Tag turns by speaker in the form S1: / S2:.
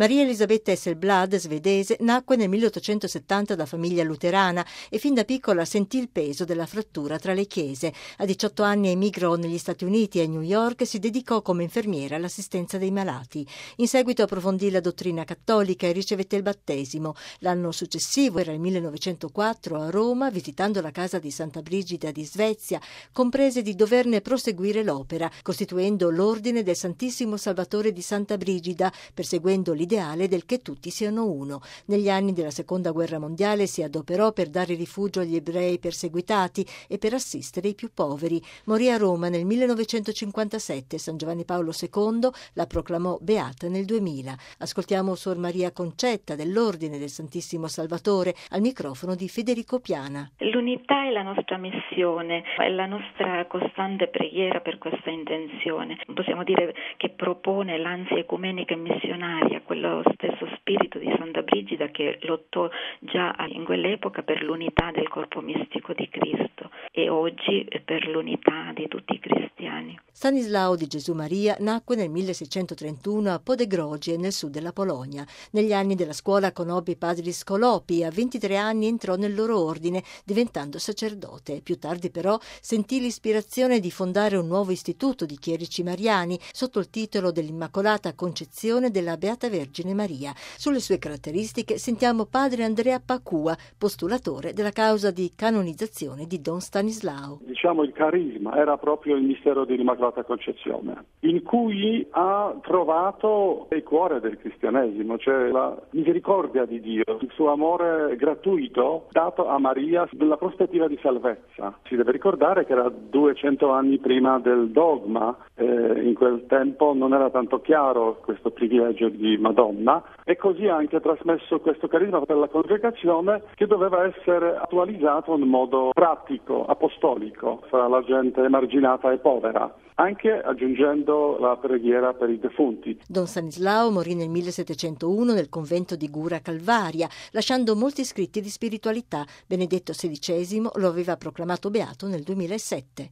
S1: Maria Elisabetta Hesselblad, svedese, nacque nel 1870 da famiglia luterana e fin da piccola sentì il peso della frattura tra le chiese. A 18 anni emigrò negli Stati Uniti e a New York e si dedicò come infermiera all'assistenza dei malati. In seguito approfondì la dottrina cattolica e ricevette il battesimo. L'anno successivo, era il 1904, a Roma, visitando la casa di Santa Brigida di Svezia, comprese di doverne proseguire l'opera, costituendo l'Ordine del Santissimo Salvatore di Santa Brigida, perseguendo l'ideale del che tutti siano uno. Negli anni della Seconda Guerra Mondiale si adoperò per dare rifugio agli ebrei perseguitati e per assistere i più poveri. Morì a Roma nel 1957. San Giovanni Paolo II la proclamò beata nel 2000. Ascoltiamo Suor Maria Concetta dell'Ordine del Santissimo Salvatore al microfono di Federico Piana.
S2: L'unità è la nostra missione, è la nostra costante preghiera per questa intenzione. Possiamo dire che propone l'ansia ecumenica e missionaria, quello stesso spirito di Santa Brigida che lottò già in quell'epoca per l'unità del corpo mistico di Cristo e oggi per l'unità di tutti i cristiani.
S1: Stanislao di Gesù Maria nacque nel 1631 a Podegrogie, nel sud della Polonia. Negli anni della scuola conobbe i padri Scolopi e a 23 anni entrò nel loro ordine, diventando sacerdote. Più tardi però sentì l'ispirazione di fondare un nuovo istituto di chierici mariani sotto il titolo dell'Immacolata Concezione della Beata Vergine Maria. Sulle sue caratteristiche sentiamo padre Andrea Pacua, postulatore della causa di canonizzazione di Don Stanislao.
S3: Il carisma era proprio il mistero dell'Immacolata Concezione, in cui ha trovato il cuore del cristianesimo, cioè la misericordia di Dio, il suo amore gratuito dato a Maria nella prospettiva di salvezza. Si deve ricordare che era 200 anni prima del dogma, in quel tempo non era tanto chiaro questo privilegio di Madonna, e così ha anche trasmesso questo carisma per la congregazione che doveva essere attualizzato in modo pratico, apostolico, fra la gente emarginata e povera, anche aggiungendo la preghiera per i defunti.
S1: Don Stanislao morì nel 1701 nel convento di Gura Calvaria, lasciando molti scritti di spiritualità. Benedetto XVI lo aveva proclamato beato nel 2007.